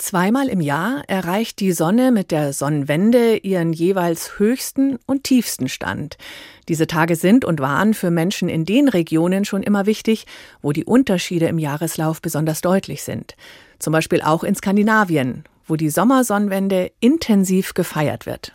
Zweimal im Jahr erreicht die Sonne mit der Sonnenwende ihren jeweils höchsten und tiefsten Stand. Diese Tage sind und waren für Menschen in den Regionen schon immer wichtig, wo die Unterschiede im Jahreslauf besonders deutlich sind. Zum Beispiel auch in Skandinavien, wo die Sommersonnenwende intensiv gefeiert wird.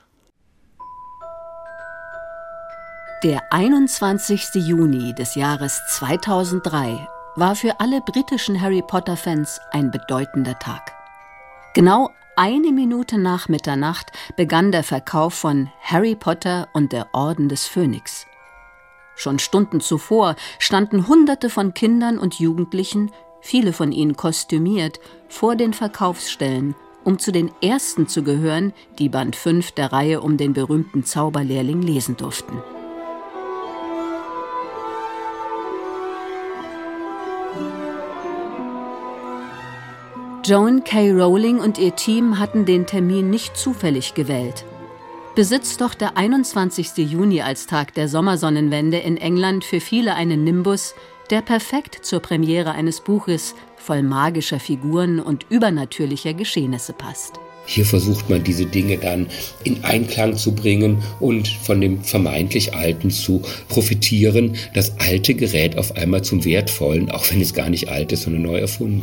Der 21. Juni des Jahres 2003 war für alle britischen Harry-Potter-Fans ein bedeutender Tag. Genau 1 Minute nach Mitternacht begann der Verkauf von Harry Potter und der Orden des Phönix. Schon Stunden zuvor standen Hunderte von Kindern und Jugendlichen, viele von ihnen kostümiert, vor den Verkaufsstellen, um zu den Ersten zu gehören, die Band 5 der Reihe um den berühmten Zauberlehrling lesen durften. Joan K. Rowling und ihr Team hatten den Termin nicht zufällig gewählt. Besitzt doch der 21. Juni als Tag der Sommersonnenwende in England für viele einen Nimbus, der perfekt zur Premiere eines Buches voll magischer Figuren und übernatürlicher Geschehnisse passt. Hier versucht man, diese Dinge dann in Einklang zu bringen und von dem vermeintlich Alten zu profitieren. Das alte Gerät auf einmal zum Wertvollen, auch wenn es gar nicht alt ist, sondern neu erfunden.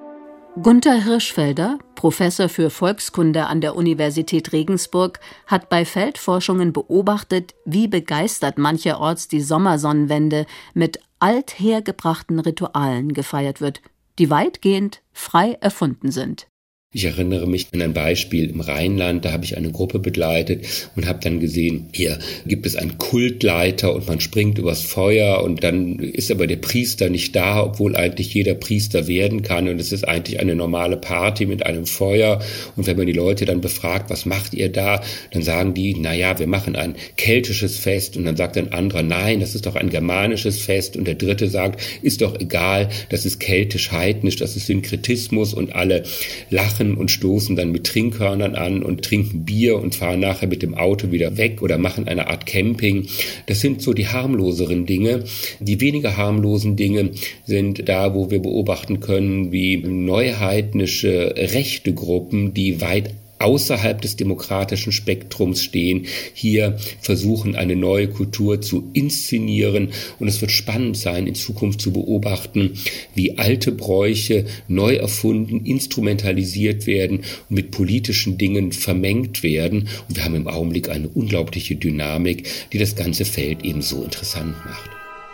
Gunther Hirschfelder, Professor für Volkskunde an der Universität Regensburg, hat bei Feldforschungen beobachtet, wie begeistert mancherorts die Sommersonnenwende mit althergebrachten Ritualen gefeiert wird, die weitgehend frei erfunden sind. Ich erinnere mich an ein Beispiel im Rheinland, da habe ich eine Gruppe begleitet und habe dann gesehen, hier gibt es einen Kultleiter und man springt übers Feuer und dann ist aber der Priester nicht da, obwohl eigentlich jeder Priester werden kann und es ist eigentlich eine normale Party mit einem Feuer und wenn man die Leute dann befragt, was macht ihr da, dann sagen die, naja, wir machen ein keltisches Fest und dann sagt ein anderer, nein, das ist doch ein germanisches Fest und der dritte sagt, ist doch egal, das ist keltisch-heidnisch, das ist Synkretismus und alle lachen und stoßen dann mit Trinkhörnern an und trinken Bier und fahren nachher mit dem Auto wieder weg oder machen eine Art Camping. Das sind so die harmloseren Dinge. Die weniger harmlosen Dinge sind da, wo wir beobachten können, wie neuheidnische rechte Gruppen, die weit außerhalb des demokratischen Spektrums stehen, hier versuchen, eine neue Kultur zu inszenieren. Und es wird spannend sein, in Zukunft zu beobachten, wie alte Bräuche neu erfunden, instrumentalisiert werden und mit politischen Dingen vermengt werden. Und wir haben im Augenblick eine unglaubliche Dynamik, die das ganze Feld eben so interessant macht.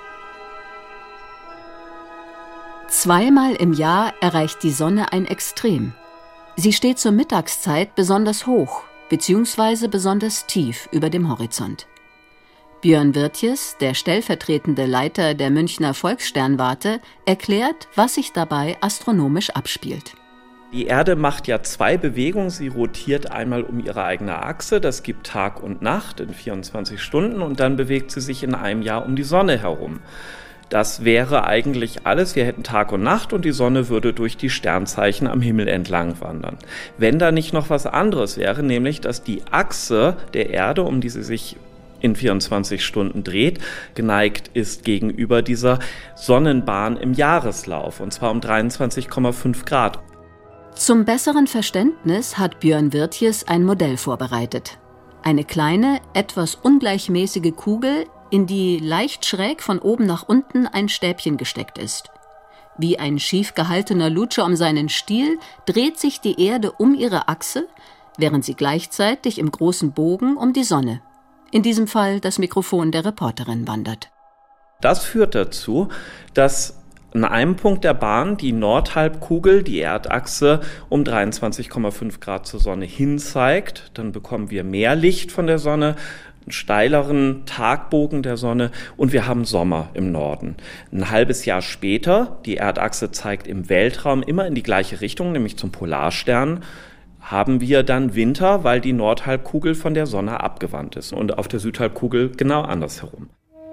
Zweimal im Jahr erreicht die Sonne ein Extrem. Sie steht zur Mittagszeit besonders hoch bzw. besonders tief über dem Horizont. Björn Wirtjes, der stellvertretende Leiter der Münchner Volkssternwarte, erklärt, was sich dabei astronomisch abspielt. Die Erde macht ja 2 Bewegungen. Sie rotiert einmal um ihre eigene Achse, das gibt Tag und Nacht in 24 Stunden und dann bewegt sie sich in einem Jahr um die Sonne herum. Das wäre eigentlich alles. Wir hätten Tag und Nacht und die Sonne würde durch die Sternzeichen am Himmel entlang wandern. Wenn da nicht noch was anderes wäre, nämlich dass die Achse der Erde, um die sie sich in 24 Stunden dreht, geneigt ist gegenüber dieser Sonnenbahn im Jahreslauf, und zwar um 23,5 Grad. Zum besseren Verständnis hat Björn Wirtjes ein Modell vorbereitet. Eine kleine, etwas ungleichmäßige Kugel, in die leicht schräg von oben nach unten ein Stäbchen gesteckt ist. Wie ein schief gehaltener Lutscher um seinen Stiel dreht sich die Erde um ihre Achse, während sie gleichzeitig im großen Bogen um die Sonne, in diesem Fall das Mikrofon der Reporterin, wandert. Das führt dazu, dass an einem Punkt der Bahn die Nordhalbkugel, die Erdachse, um 23,5 Grad zur Sonne hin zeigt. Dann bekommen wir mehr Licht von der Sonne, einen steileren Tagbogen der Sonne und wir haben Sommer im Norden. Ein halbes Jahr später, die Erdachse zeigt im Weltraum immer in die gleiche Richtung, nämlich zum Polarstern, haben wir dann Winter, weil die Nordhalbkugel von der Sonne abgewandt ist und auf der Südhalbkugel genau andersherum.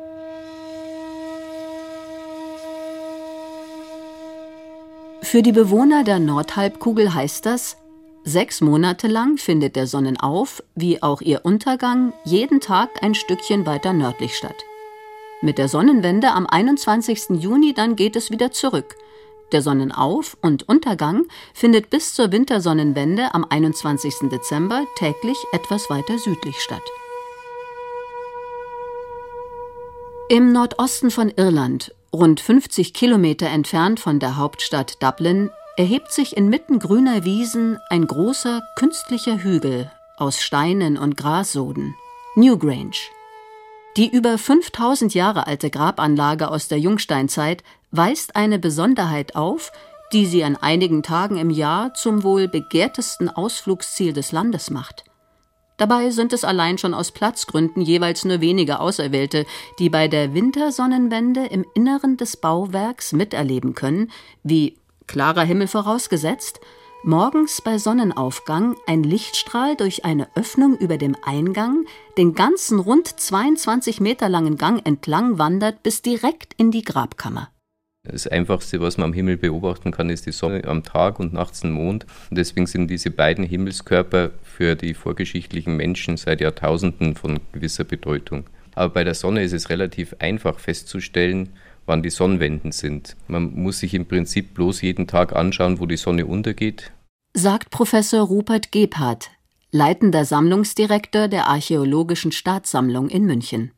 Für die Bewohner der Nordhalbkugel heißt das, 6 Monate lang findet der Sonnenauf, wie auch ihr Untergang, jeden Tag ein Stückchen weiter nördlich statt. Mit der Sonnenwende am 21. Juni dann geht es wieder zurück. Der Sonnenauf- und Untergang findet bis zur Wintersonnenwende am 21. Dezember täglich etwas weiter südlich statt. Im Nordosten von Irland, rund 50 Kilometer entfernt von der Hauptstadt Dublin, erhebt sich inmitten grüner Wiesen ein großer künstlicher Hügel aus Steinen und Grassoden, Newgrange. Die über 5000 Jahre alte Grabanlage aus der Jungsteinzeit weist eine Besonderheit auf, die sie an einigen Tagen im Jahr zum wohl begehrtesten Ausflugsziel des Landes macht. Dabei sind es allein schon aus Platzgründen jeweils nur wenige Auserwählte, die bei der Wintersonnenwende im Inneren des Bauwerks miterleben können, wie, klarer Himmel vorausgesetzt, morgens bei Sonnenaufgang ein Lichtstrahl durch eine Öffnung über dem Eingang den ganzen rund 22 Meter langen Gang entlang wandert bis direkt in die Grabkammer. Das Einfachste, was man am Himmel beobachten kann, ist die Sonne am Tag und nachts ein Mond. Und deswegen sind diese beiden Himmelskörper für die vorgeschichtlichen Menschen seit Jahrtausenden von gewisser Bedeutung. Aber bei der Sonne ist es relativ einfach festzustellen, wann die Sonnenwenden sind. Man muss sich im Prinzip bloß jeden Tag anschauen, wo die Sonne untergeht. Sagt Professor Rupert Gebhardt, leitender Sammlungsdirektor der Archäologischen Staatssammlung in München.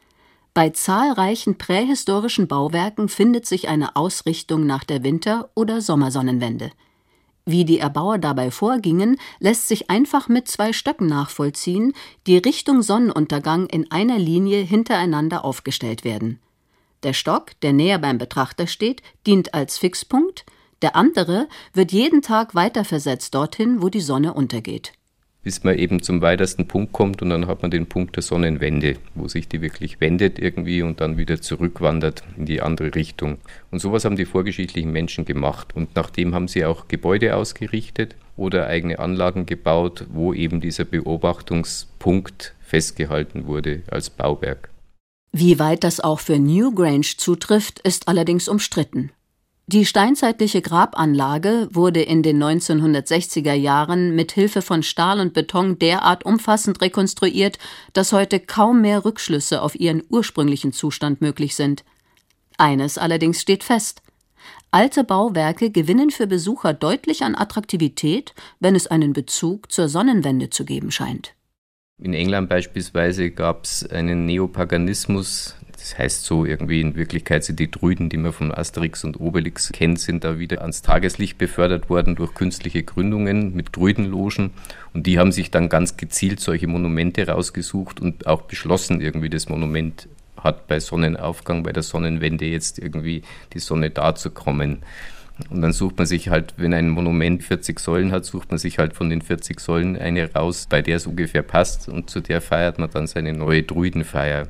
Bei zahlreichen prähistorischen Bauwerken findet sich eine Ausrichtung nach der Winter- oder Sommersonnenwende. Wie die Erbauer dabei vorgingen, lässt sich einfach mit 2 Stöcken nachvollziehen, die Richtung Sonnenuntergang in einer Linie hintereinander aufgestellt werden. Der Stock, der näher beim Betrachter steht, dient als Fixpunkt, der andere wird jeden Tag weiterversetzt dorthin, wo die Sonne untergeht. Bis man eben zum weitesten Punkt kommt und dann hat man den Punkt der Sonnenwende, wo sich die wirklich wendet irgendwie und dann wieder zurückwandert in die andere Richtung. Und sowas haben die vorgeschichtlichen Menschen gemacht und nachdem haben sie auch Gebäude ausgerichtet oder eigene Anlagen gebaut, wo eben dieser Beobachtungspunkt festgehalten wurde als Bauwerk. Wie weit das auch für Newgrange zutrifft, ist allerdings umstritten. Die steinzeitliche Grabanlage wurde in den 1960er Jahren mit Hilfe von Stahl und Beton derart umfassend rekonstruiert, dass heute kaum mehr Rückschlüsse auf ihren ursprünglichen Zustand möglich sind. Eines allerdings steht fest: Alte Bauwerke gewinnen für Besucher deutlich an Attraktivität, wenn es einen Bezug zur Sonnenwende zu geben scheint. In England beispielsweise gab es einen Neopaganismus. Das heißt so irgendwie, in Wirklichkeit sind die Druiden, die man von Asterix und Obelix kennt, sind da wieder ans Tageslicht befördert worden durch künstliche Gründungen mit Druidenlogen. Und die haben sich dann ganz gezielt solche Monumente rausgesucht und auch beschlossen, irgendwie das Monument hat bei Sonnenaufgang, bei der Sonnenwende jetzt irgendwie die Sonne darzukommen. Und dann sucht man sich halt, wenn ein Monument 40 Säulen hat, sucht man sich halt von den 40 Säulen eine raus, bei der es ungefähr passt. Und zu der feiert man dann seine neue Druidenfeier.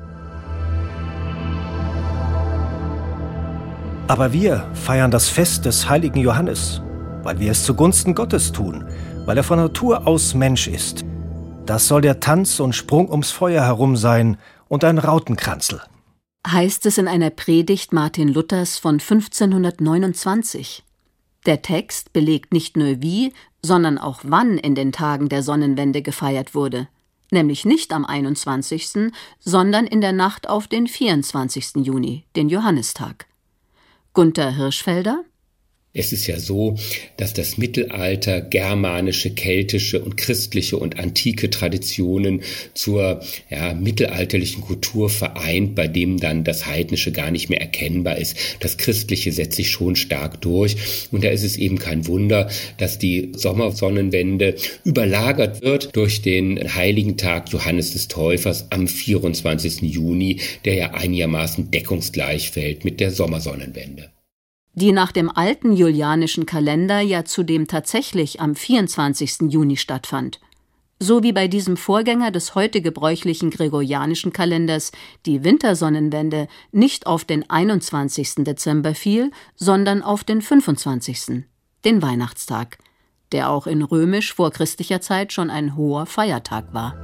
Aber wir feiern das Fest des heiligen Johannes, weil wir es zugunsten Gottes tun, weil er von Natur aus Mensch ist. Das soll der Tanz und Sprung ums Feuer herum sein und ein Rautenkranzel. Heißt es in einer Predigt Martin Luthers von 1529. Der Text belegt nicht nur wie, sondern auch wann in den Tagen der Sonnenwende gefeiert wurde. Nämlich nicht am 21., sondern in der Nacht auf den 24. Juni, den Johannistag. Gunther Hirschfelder: Es ist ja so, dass das Mittelalter germanische, keltische und christliche und antike Traditionen zur mittelalterlichen Kultur vereint, bei dem dann das Heidnische gar nicht mehr erkennbar ist. Das Christliche setzt sich schon stark durch und da ist es eben kein Wunder, dass die Sommersonnenwende überlagert wird durch den heiligen Tag Johannes des Täufers am 24. Juni, der ja einigermaßen deckungsgleich fällt mit der Sommersonnenwende. Die nach dem alten julianischen Kalender ja zudem tatsächlich am 24. Juni stattfand. So wie bei diesem Vorgänger des heute gebräuchlichen gregorianischen Kalenders die Wintersonnenwende nicht auf den 21. Dezember fiel, sondern auf den 25., den Weihnachtstag, der auch in römisch-vorchristlicher Zeit schon ein hoher Feiertag war.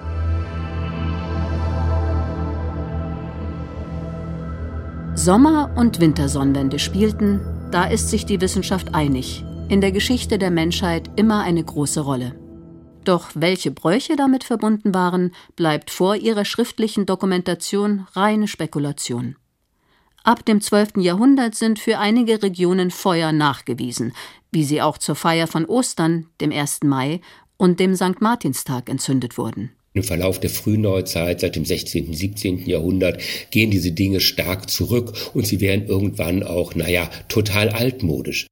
Sommer- und Wintersonnenwende spielten, da ist sich die Wissenschaft einig, in der Geschichte der Menschheit immer eine große Rolle. Doch welche Bräuche damit verbunden waren, bleibt vor ihrer schriftlichen Dokumentation reine Spekulation. Ab dem 12. Jahrhundert sind für einige Regionen Feuer nachgewiesen, wie sie auch zur Feier von Ostern, dem 1. Mai und dem St. Martinstag entzündet wurden. Im Verlauf der Frühneuzeit, seit dem 16., 17. Jahrhundert, gehen diese Dinge stark zurück und sie werden irgendwann auch, total altmodisch.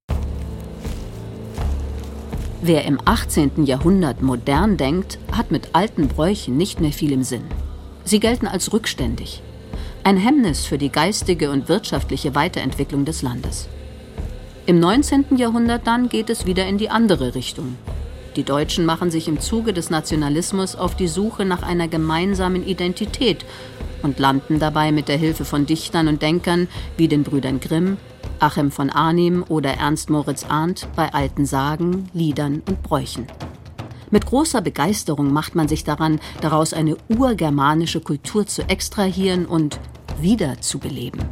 Wer im 18. Jahrhundert modern denkt, hat mit alten Bräuchen nicht mehr viel im Sinn. Sie gelten als rückständig. Ein Hemmnis für die geistige und wirtschaftliche Weiterentwicklung des Landes. Im 19. Jahrhundert dann geht es wieder in die andere Richtung. Die Deutschen machen sich im Zuge des Nationalismus auf die Suche nach einer gemeinsamen Identität und landen dabei mit der Hilfe von Dichtern und Denkern wie den Brüdern Grimm, Achim von Arnim oder Ernst Moritz Arndt bei alten Sagen, Liedern und Bräuchen. Mit großer Begeisterung macht man sich daran, daraus eine urgermanische Kultur zu extrahieren und wiederzubeleben.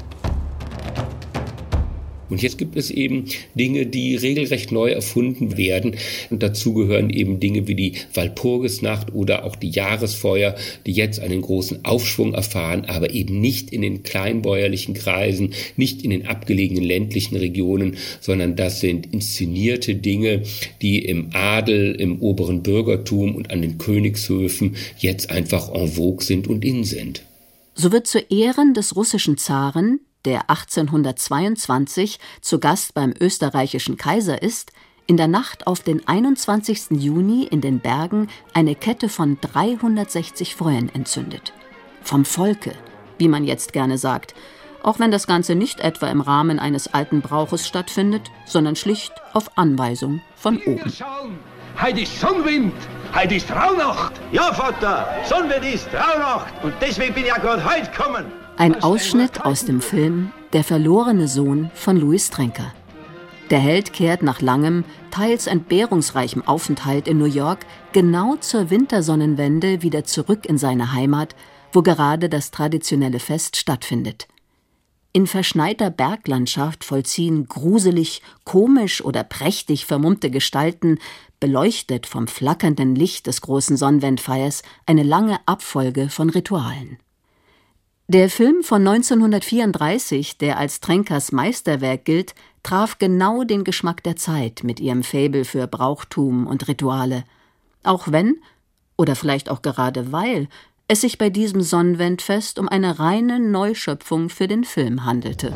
Und jetzt gibt es eben Dinge, die regelrecht neu erfunden werden. Und dazu gehören eben Dinge wie die Walpurgisnacht oder auch die Jahresfeuer, die jetzt einen großen Aufschwung erfahren, aber eben nicht in den kleinbäuerlichen Kreisen, nicht in den abgelegenen ländlichen Regionen, sondern das sind inszenierte Dinge, die im Adel, im oberen Bürgertum und an den Königshöfen jetzt einfach en vogue sind und in sind. So wird zu Ehren des russischen Zaren, der 1822 zu Gast beim österreichischen Kaiser ist, in der Nacht auf den 21. Juni in den Bergen eine Kette von 360 Feuern entzündet. Vom Volke, wie man jetzt gerne sagt, auch wenn das Ganze nicht etwa im Rahmen eines alten Brauches stattfindet, sondern schlicht auf Anweisung von oben. Heute ist Sonnenwind, heute ist Rauhnacht. Ja, Vater, Sonnenwind ist Rauhnacht und deswegen bin ich ja gerade heute gekommen. Ein Ausschnitt aus dem Film Der verlorene Sohn von Louis Trenker. Der Held kehrt nach langem, teils entbehrungsreichem Aufenthalt in New York genau zur Wintersonnenwende wieder zurück in seine Heimat, wo gerade das traditionelle Fest stattfindet. In verschneiter Berglandschaft vollziehen gruselig, komisch oder prächtig vermummte Gestalten, beleuchtet vom flackernden Licht des großen Sonnenwendfeiers, eine lange Abfolge von Ritualen. Der Film von 1934, der als Trenkers Meisterwerk gilt, traf genau den Geschmack der Zeit mit ihrem Faible für Brauchtum und Rituale. Auch wenn, oder vielleicht auch gerade weil, es sich bei diesem Sonnenwendfest um eine reine Neuschöpfung für den Film handelte.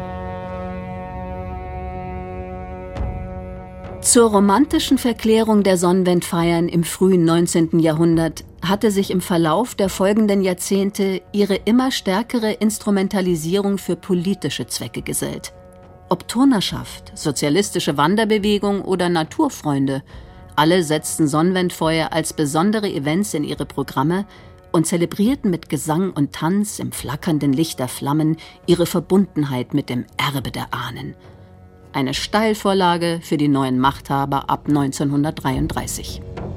Zur romantischen Verklärung der Sonnenwendfeiern im frühen 19. Jahrhundert hatte sich im Verlauf der folgenden Jahrzehnte ihre immer stärkere Instrumentalisierung für politische Zwecke gesellt. Ob Turnerschaft, sozialistische Wanderbewegung oder Naturfreunde, alle setzten Sonnenwendfeuer als besondere Events in ihre Programme und zelebrierten mit Gesang und Tanz im flackernden Licht der Flammen ihre Verbundenheit mit dem Erbe der Ahnen. Eine Steilvorlage für die neuen Machthaber ab 1933.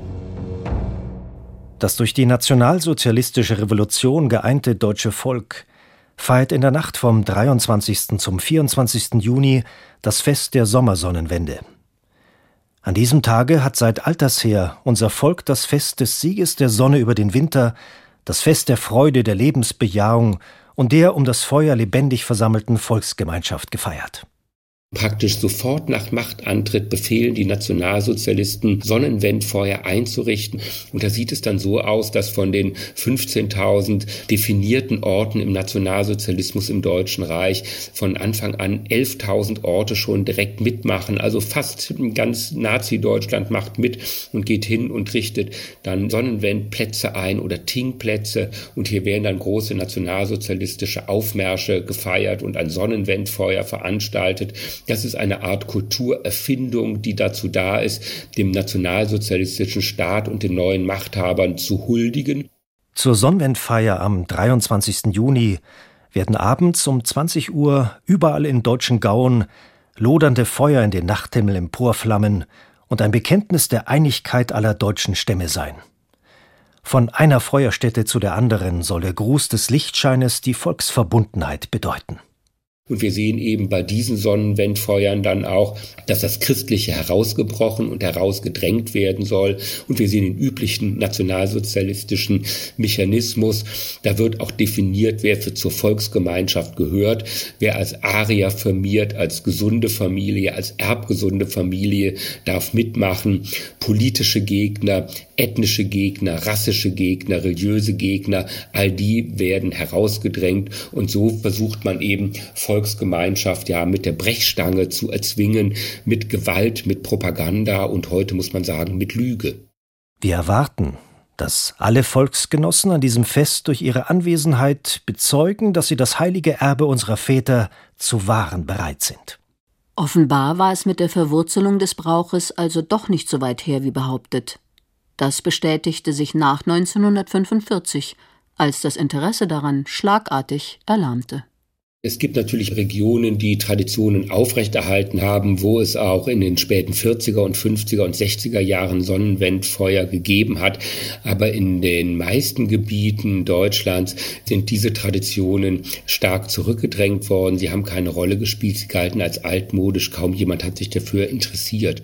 Das durch die nationalsozialistische Revolution geeinte deutsche Volk feiert in der Nacht vom 23. zum 24. Juni das Fest der Sommersonnenwende. An diesem Tage hat seit alters her unser Volk das Fest des Sieges der Sonne über den Winter, das Fest der Freude, der Lebensbejahung und der um das Feuer lebendig versammelten Volksgemeinschaft gefeiert. Praktisch sofort nach Machtantritt befehlen die Nationalsozialisten, Sonnenwendfeuer einzurichten. Und da sieht es dann so aus, dass von den 15.000 definierten Orten im Nationalsozialismus im Deutschen Reich von Anfang an 11.000 Orte schon direkt mitmachen. Also fast ganz Nazi-Deutschland macht mit und geht hin und richtet dann Sonnenwendplätze ein oder Tingplätze. Und hier werden dann große nationalsozialistische Aufmärsche gefeiert und ein Sonnenwendfeuer veranstaltet. Das ist eine Art Kulturerfindung, die dazu da ist, dem nationalsozialistischen Staat und den neuen Machthabern zu huldigen. Zur Sonnenwendfeier am 23. Juni werden abends um 20 Uhr überall in deutschen Gauen lodernde Feuer in den Nachthimmel emporflammen und ein Bekenntnis der Einigkeit aller deutschen Stämme sein. Von einer Feuerstätte zu der anderen soll der Gruß des Lichtscheines die Volksverbundenheit bedeuten. Und wir sehen eben bei diesen Sonnenwendfeuern dann auch, dass das Christliche herausgebrochen und herausgedrängt werden soll. Und wir sehen den üblichen nationalsozialistischen Mechanismus. Da wird auch definiert, wer zur Volksgemeinschaft gehört, wer als Arier firmiert, als gesunde Familie, als erbgesunde Familie darf mitmachen. Politische Gegner, ethnische Gegner, rassische Gegner, religiöse Gegner, all die werden herausgedrängt. Und so versucht man eben Volksgemeinschaft mit der Brechstange zu erzwingen, mit Gewalt, mit Propaganda und heute muss man sagen, mit Lüge. Wir erwarten, dass alle Volksgenossen an diesem Fest durch ihre Anwesenheit bezeugen, dass sie das heilige Erbe unserer Väter zu wahren bereit sind. Offenbar war es mit der Verwurzelung des Brauches also doch nicht so weit her wie behauptet. Das bestätigte sich nach 1945, als das Interesse daran schlagartig erlahmte. Es gibt natürlich Regionen, die Traditionen aufrechterhalten haben, wo es auch in den späten 40er und 50er und 60er Jahren Sonnenwendfeuer gegeben hat. Aber in den meisten Gebieten Deutschlands sind diese Traditionen stark zurückgedrängt worden. Sie haben keine Rolle gespielt, sie galten als altmodisch. Kaum jemand hat sich dafür interessiert.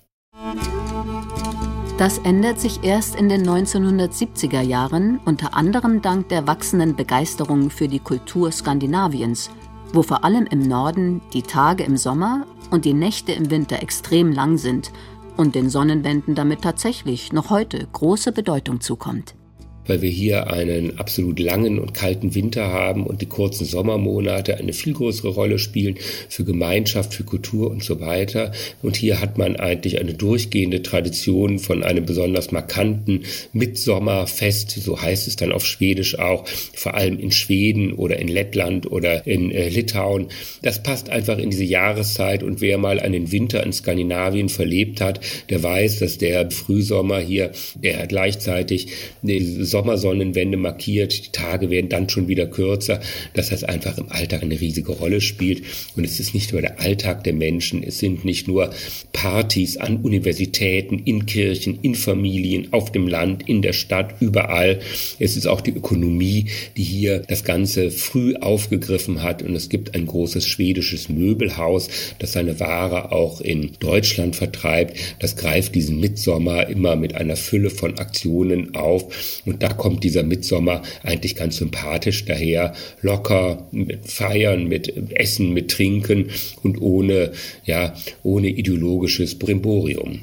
Das ändert sich erst in den 1970er Jahren, unter anderem dank der wachsenden Begeisterung für die Kultur Skandinaviens, wo vor allem im Norden die Tage im Sommer und die Nächte im Winter extrem lang sind und den Sonnenwenden damit tatsächlich noch heute große Bedeutung zukommt. Weil wir hier einen absolut langen und kalten Winter haben und die kurzen Sommermonate eine viel größere Rolle spielen für Gemeinschaft, für Kultur und so weiter. Und hier hat man eigentlich eine durchgehende Tradition von einem besonders markanten Mitsommerfest, so heißt es dann auf Schwedisch auch, vor allem in Schweden oder in Lettland oder in Litauen. Das passt einfach in diese Jahreszeit und wer mal einen Winter in Skandinavien verlebt hat, der weiß, dass der Frühsommer hier, der gleichzeitig die Sommersonnenwende markiert, die Tage werden dann schon wieder kürzer, dass das einfach im Alltag eine riesige Rolle spielt. Und es ist nicht nur der Alltag der Menschen, es sind nicht nur Partys an Universitäten, in Kirchen, in Familien, auf dem Land, in der Stadt, überall. Es ist auch die Ökonomie, die hier das Ganze früh aufgegriffen hat. Und es gibt ein großes schwedisches Möbelhaus, das seine Ware auch in Deutschland vertreibt. Das greift diesen Mitsommer immer mit einer Fülle von Aktionen auf. Und da kommt dieser Mitsommer eigentlich ganz sympathisch daher, locker, mit Feiern, mit Essen, mit Trinken und ohne ideologisches Brimborium.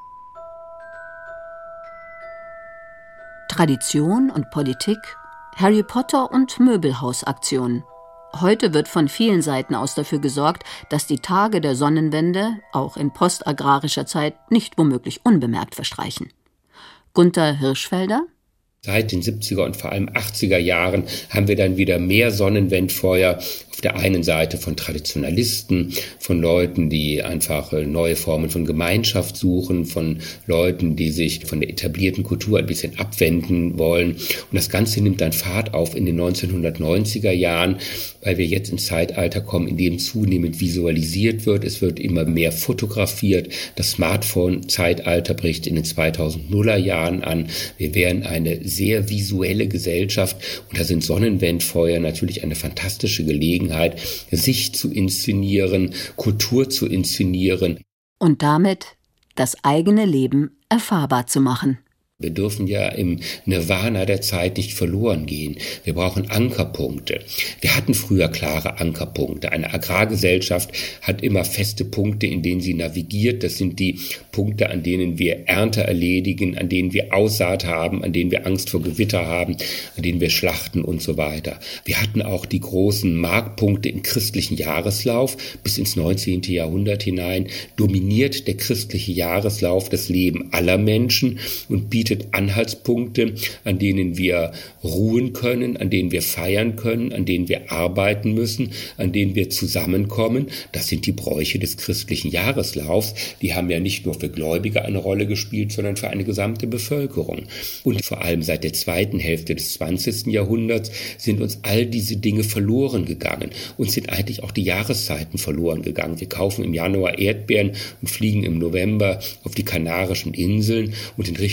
Tradition und Politik, Harry Potter und Möbelhausaktion. Heute wird von vielen Seiten aus dafür gesorgt, dass die Tage der Sonnenwende, auch in postagrarischer Zeit, nicht womöglich unbemerkt verstreichen. Gunther Hirschfelder: Seit den 70er und vor allem 80er Jahren haben wir dann wieder mehr Sonnenwendfeuer. Auf der einen Seite von Traditionalisten, von Leuten, die einfach neue Formen von Gemeinschaft suchen, von Leuten, die sich von der etablierten Kultur ein bisschen abwenden wollen. Und das Ganze nimmt dann Fahrt auf in den 1990er Jahren, weil wir jetzt ins Zeitalter kommen, in dem zunehmend visualisiert wird. Es wird immer mehr fotografiert. Das Smartphone-Zeitalter bricht in den 2000er Jahren an. Wir werden eine sehr visuelle Gesellschaft und da sind Sonnenwendfeuer natürlich eine fantastische Gelegenheit, sich zu inszenieren, Kultur zu inszenieren. Und damit das eigene Leben erfahrbar zu machen. Wir dürfen ja im Nirvana der Zeit nicht verloren gehen. Wir brauchen Ankerpunkte. Wir hatten früher klare Ankerpunkte. Eine Agrargesellschaft hat immer feste Punkte, in denen sie navigiert. Das sind die Punkte, an denen wir Ernte erledigen, an denen wir Aussaat haben, an denen wir Angst vor Gewitter haben, an denen wir schlachten und so weiter. Wir hatten auch die großen Markpunkte im christlichen Jahreslauf. Bis ins 19. Jahrhundert hinein dominiert der christliche Jahreslauf das Leben aller Menschen und bietet Anhaltspunkte, an denen wir ruhen können, an denen wir feiern können, an denen wir arbeiten müssen, an denen wir zusammenkommen. Das sind die Bräuche des christlichen Jahreslaufs. Die haben ja nicht nur für Gläubige eine Rolle gespielt, sondern für eine gesamte Bevölkerung. Und vor allem seit der zweiten Hälfte des 20. Jahrhunderts sind uns all diese Dinge verloren gegangen. Uns sind eigentlich auch die Jahreszeiten verloren gegangen. Wir kaufen im Januar Erdbeeren und fliegen im November auf die Kanarischen Inseln und den richtigen Winter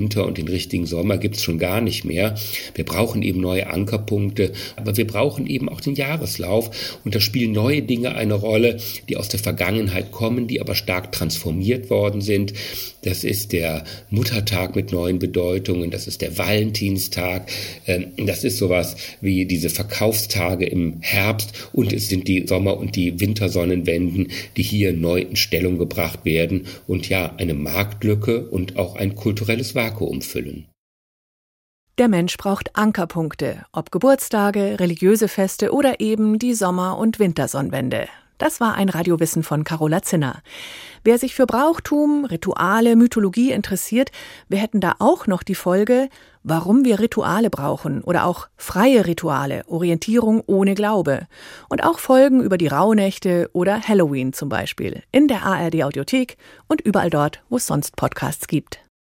Winter und den richtigen Sommer gibt's schon gar nicht mehr. Wir brauchen eben neue Ankerpunkte, aber wir brauchen eben auch den Jahreslauf. Und da spielen neue Dinge eine Rolle, die aus der Vergangenheit kommen, die aber stark transformiert worden sind. Das ist der Muttertag mit neuen Bedeutungen, das ist der Valentinstag, das ist sowas wie diese Verkaufstage im Herbst und es sind die Sommer- und die Wintersonnenwenden, die hier neu in Stellung gebracht werden und ja, eine Marktlücke und auch ein kulturelles Vakuum füllen. Der Mensch braucht Ankerpunkte, ob Geburtstage, religiöse Feste oder eben die Sommer- und Wintersonnenwende. Das war ein Radiowissen von Carola Zinner. Wer sich für Brauchtum, Rituale, Mythologie interessiert, wir hätten da auch noch die Folge, warum wir Rituale brauchen oder auch freie Rituale, Orientierung ohne Glaube. Und auch Folgen über die Rauhnächte oder Halloween zum Beispiel in der ARD Audiothek und überall dort, wo es sonst Podcasts gibt.